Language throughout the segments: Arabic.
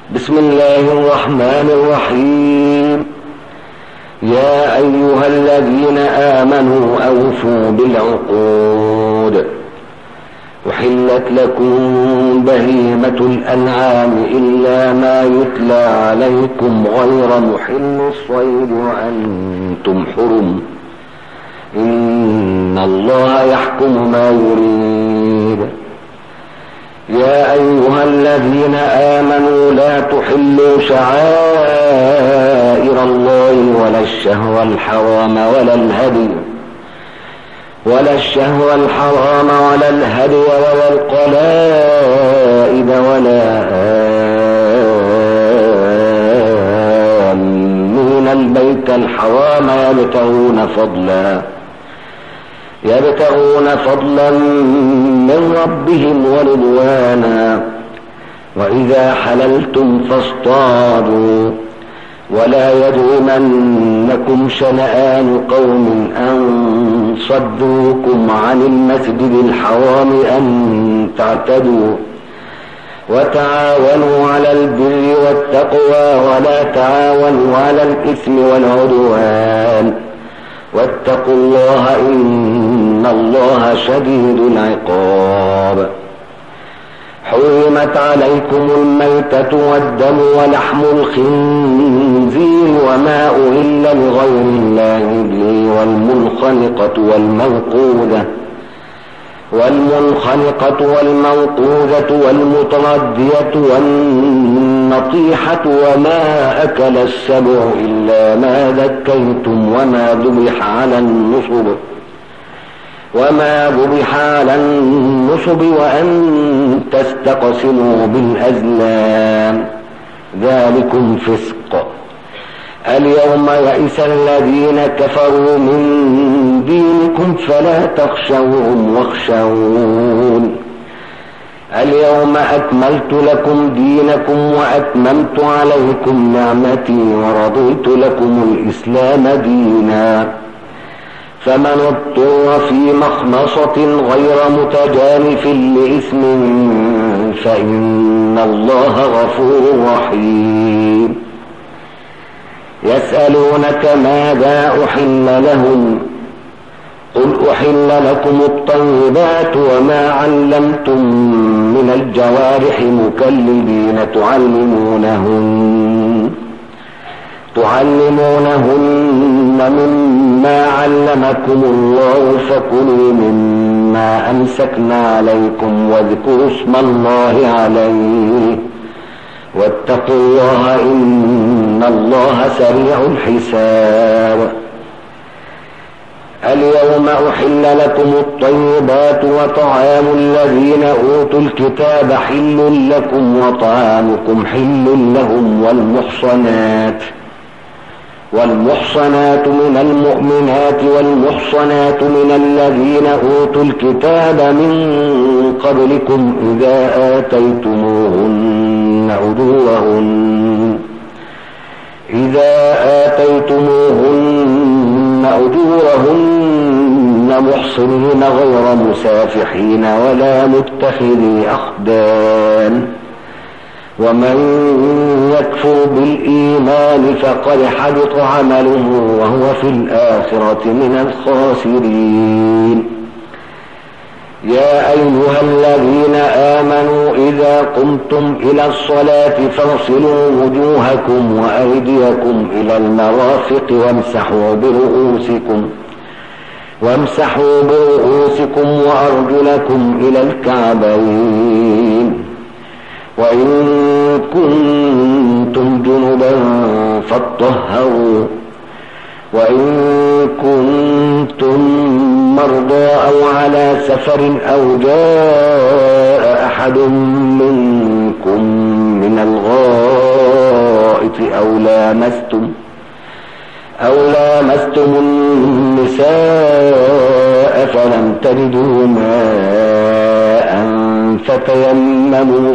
بسم الله الرحمن الرحيم. يا أيها الذين آمنوا أوفوا بالعقود. أحلت لكم بهيمة الأنعام إلا ما يتلى عليكم غير محل الصيد وأنتم حرم، إن الله يحكم ما يريد. يا أيها الذين آمنوا لا تحلوا شعائر الله ولا الشهر الحرام ولا الهدي ولا القلائد ولا آمين البيت الحرام يبتغون فضلا من ربهم ورضوانا. وإذا حللتم فاصطادوا ولا يجرمنكم شنآن قوم أن صدوكم عن المسجد الحرام أن تعتدوا، وتعاونوا على البر والتقوى ولا تعاونوا على الإثم والعدوان، واتقوا الله إن الله شديد العقاب. حرمت عليكم الميتة والدم ولحم الخنزير وما أهل لغير الله به والمنخنقة والموقوذة والمتردية والنطيحة وما أكل السبع إلا ما ذكيتم وما ذبح على النصب وأن تستقسموا بالأزلام، ذلكم فسق. اليوم يئس الذين كفروا من دينكم فلا تخشوهم واخشون. اليوم أكملت لكم دينكم وأتممت عليكم نعمتي ورضيت لكم الإسلام دينا. فمن اضطر في مخمصة غير متجانف لإثم فإن الله غفور رحيم. يسألونك ماذا أحل لهم؟ قل أحل لكم الطيبات وما علمتم من الجوارح مكلبين تعلمونهن مما علمكم الله، فكلوا مما أمسكنا عليكم واذكروا اسم الله عليه واتقوا الله إن الله سريع الحساب. اليوم أحل لكم الطيبات وطعام الذين أوتوا الكتاب حل لكم وطعامكم حل لهم والمحصنات من المؤمنات والمحصنات من الذين أوتوا الكتاب من قبلكم إذا آتيتموهن أجورهن محصنين غير مسافحين ولا متخذي أخدان، ومن يكفر بالإيمان فقد حبط عمله وهو في الآخرة من الخاسرين. يا أيها الذين آمنوا إذا قمتم إلى الصلاة فاغسلوا وجوهكم وأيديكم إلى المرافق وامسحوا برؤوسكم وأرجلكم إلى الكعبين، وإن كنتم جنبا فاطهروا، وإن كنتم مرضى أو على سفر أو جاء أحد منكم من الغائط أو لامستم النساء فلم تجدوا ماء فتيمموا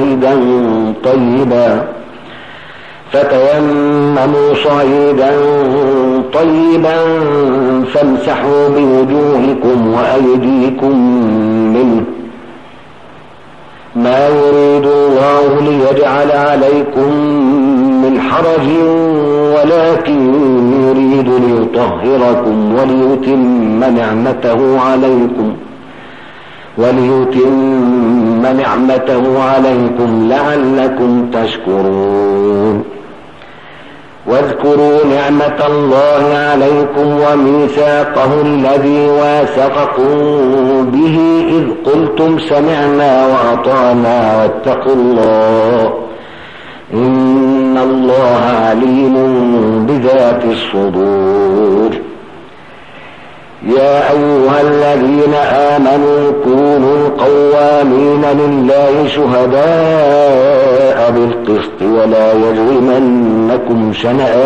صعيدا طيبا فامسحوا بوجوهكم وأيديكم منه ما يريد الله ليجعل عليكم من حرج ولكن يريد ليطهركم وليتم نعمته عليكم لعلكم تشكرون. واذكروا نعمة الله عليكم وميثاقه الذي واثقكم به إذ قلتم سمعنا وأطعنا واتقوا الله إن الله عليم بذات الصدور. يا أيها الذين آمنوا كونوا قوامين لله شهداء بالقسط ولا يجرمنكم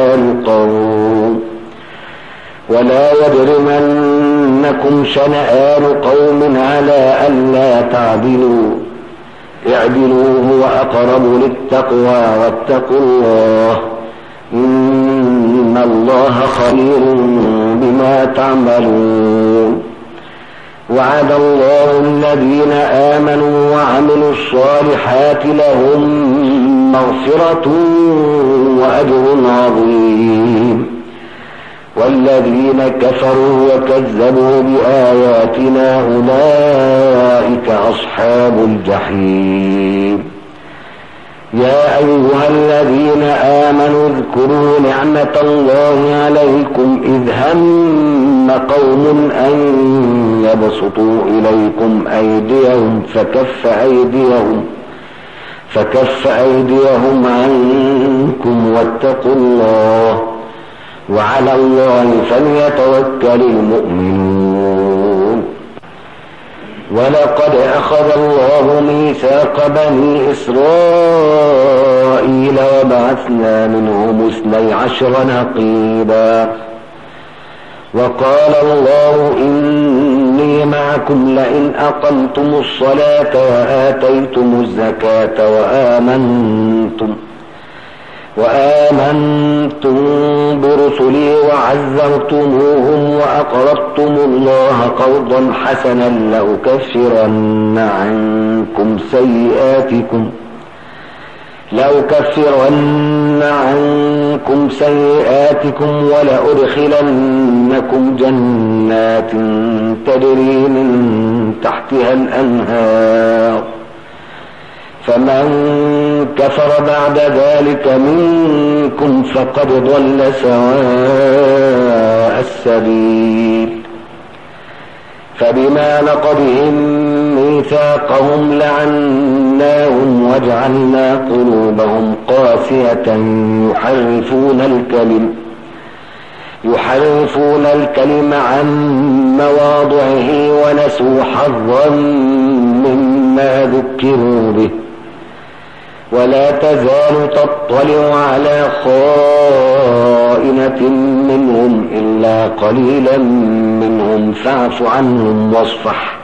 شنآن قوم على ألا تعدلوا اعدلوا هو أقرب للتقوى واتقوا الله إن الله خبير بما تعملون. وعد الله الذين آمنوا وعملوا الصالحات لهم مغفرة وأجر عظيم. والذين كفروا وكذبوا بآياتنا أولئك أصحاب الجحيم. يا أيها الذين آمنوا اذكروا نعمة الله عليكم إذ هم قوم أن يبسطوا إليكم أيديهم فكف أيديهم عنكم واتقوا الله وعلى الله فليتوكل المؤمنون. ولقد أخذ الله ميثاق بني إسرائيل وبعثنا منهم 12 نقيبا وقال الله إني معكم لئن أقمتم الصلاة وآتيتم الزكاة وآمنتم برسلي وعزرتموهم وأقرضتم الله قرضا حسنا لأكفرن عنكم سيئاتكم ولأدخلنكم جنات تجري من تحتها الأنهار فمن كفر بعد ذلك منكم فقد ضل سواء السبيل. فبما نقضهم ميثاقهم لعناهم وجعلنا قلوبهم قاسية يحرفون الكلم عن مواضعه ونسوا حظا مما ذكروا به ولا تزال تطلع على خائنة منهم إلا قليلا منهم فاعف عنهم واصفح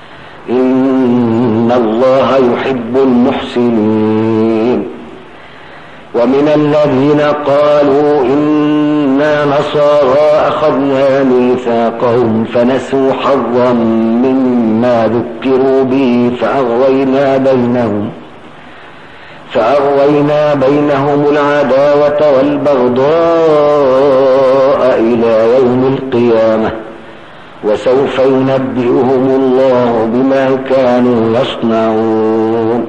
إن الله يحب المحسنين. ومن الذين قالوا إنا نصارى أخذنا ميثاقهم فنسوا حظا مما ذكروا به فأغوينا بينهم العداوة والبغضاء إلى يوم القيامة وسوف ينبئهم الله بما كانوا يصنعون.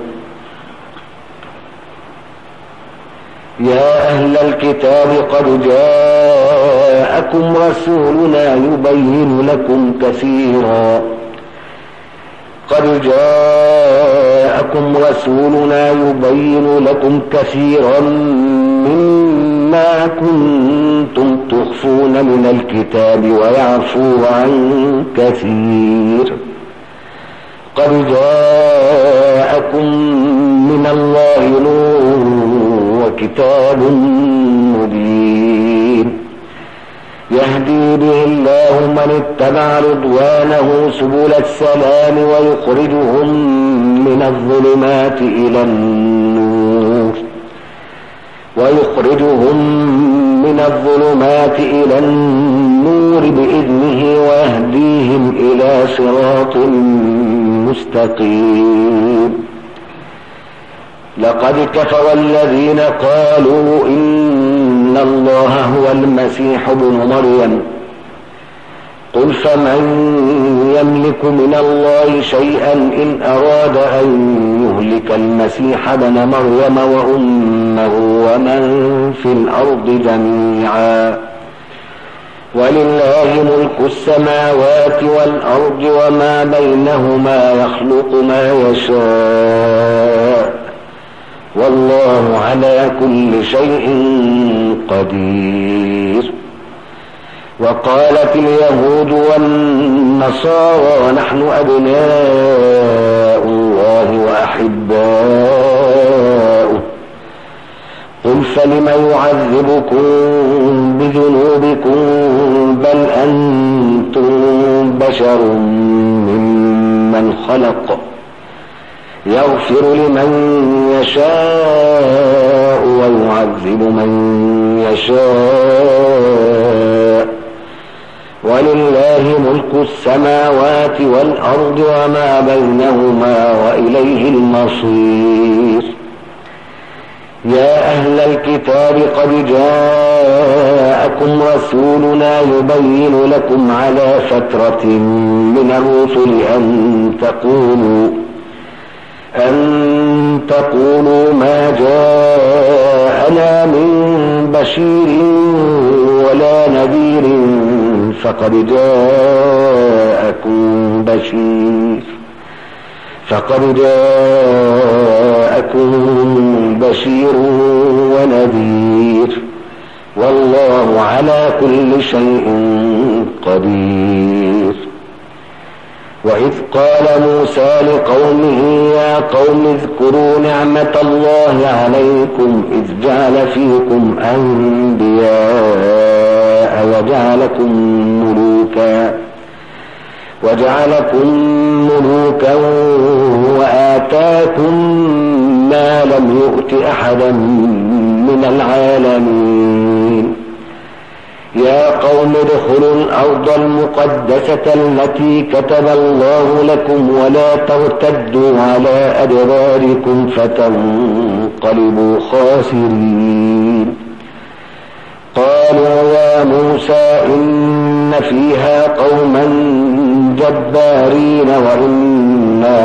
يا أهل الكتاب قد جاءكم رسولنا يبين لكم كثيرا مما كنتم تخفون من الكتاب ويعفو عن كثير. قد جاءكم من الله نور وكتاب مبين يهدي به الله من اتبع رضوانه سبل السلام ويخرجهم من الظلمات إلى النور بإذنه ويهديهم إلى صراط مستقيم. لقد كفر الذين قالوا إن الله هو المسيح ابن مريم قل فمن يملك من الله شيئا إن أراد أن يهلك المسيح ابن مريم وأمه ومن في الأرض جميعا ولله ملك السماوات والأرض وما بينهما يخلق ما يشاء والله على كل شيء قدير. وقالت اليهود والنصارى نحن أبناء الله وأحباؤه قل فلم يعذبكم بذنوبكم بل أنتم بشر ممن خلق يغفر لمن يشاء ويعذب من يشاء ولله ملك السماوات والأرض وما بينهما وإليه المصير. يا أهل الكتاب قد جاءكم رسولنا يبين لكم على فترة من الرسل أن تقولوا ما جاءنا من بشير ولا نذير فقد جاءكم بشير ونذير والله على كل شيء قدير. وإذ قال موسى لقومه يا قوم اذكروا نعمة الله عليكم إذ جعل فيكم أنبياء وجعلكم ملوكا وآتاكم ما لم يؤت أحدا من العالمين. يا قوم ادخلوا الأرض المقدسة التي كتب الله لكم ولا ترتدوا على أدباركم فتنقلبوا خاسرين. قالوا يا موسى إن فيها قوما جبارين وإنا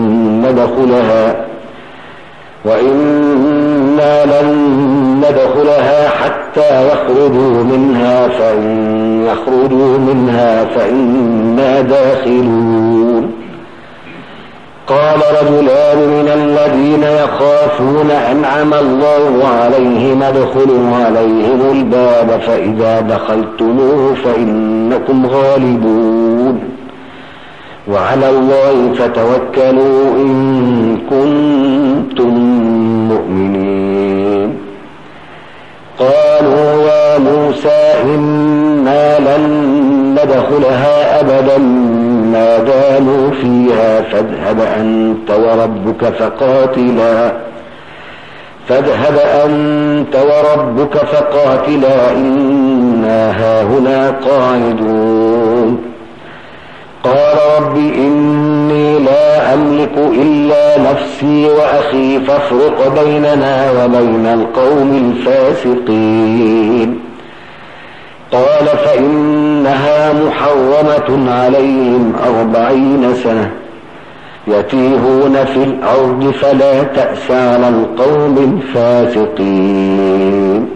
لن ندخلها حتى يخرجوا منها فإن يخرجوا منها فإنا داخلون. قال رجلان من الذين يخافون أنعم الله عليهم ادخلوا عليهم الباب فإذا دخلتموه فإنكم غالبون وعلى الله فتوكلوا إن كنتم مؤمنين. قالوا يا موسى إنا لن ندخلها أبدا ما داموا فيها فاذهب أنت وربك فقاتلا إنا هاهنا قاعدون. قال رب إني لا أملك إلا نفسي وأخي فافرق بيننا وبين القوم الفاسقين. قال فإنها محرمة عليهم 40 سنة يتيهون في الأرض فلا تأس على القوم الفاسقين.